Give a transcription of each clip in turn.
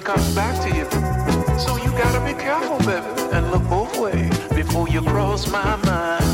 comes back to you. So you gotta be careful, baby, and look both ways before you cross my mind.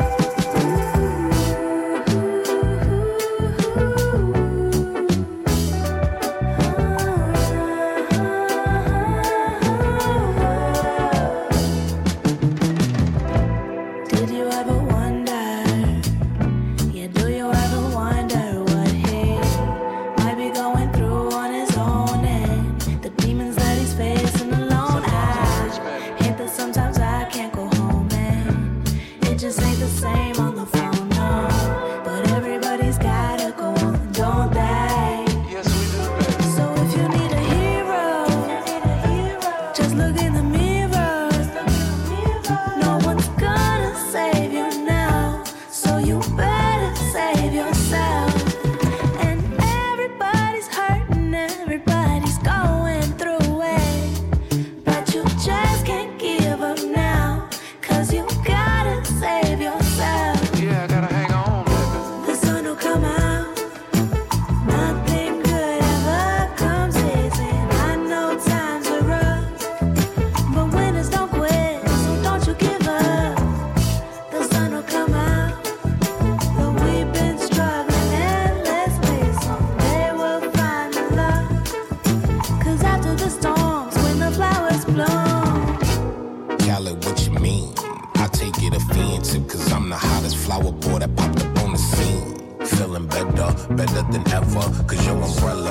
Better than ever, cause your umbrella.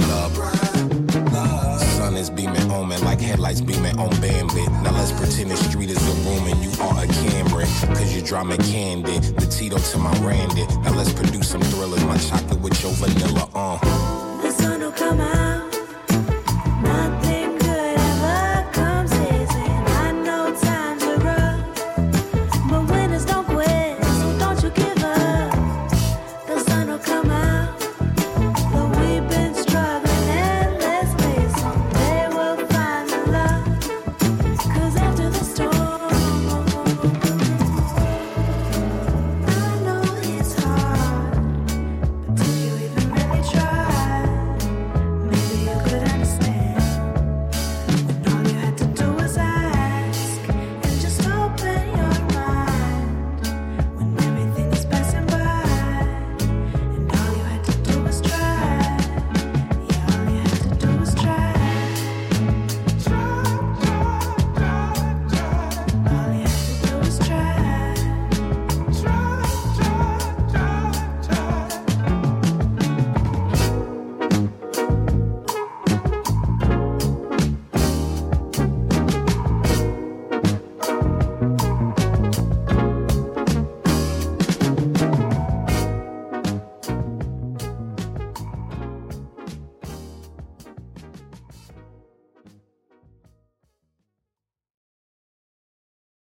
Sun is beaming on me like headlights beaming on Bambi. Now let's pretend the street is a room and you are a Camry. Cause you draw me candy, the Tito to my Randy. Now let's produce some thrillers, my chocolate with your vanilla. The sun will come out.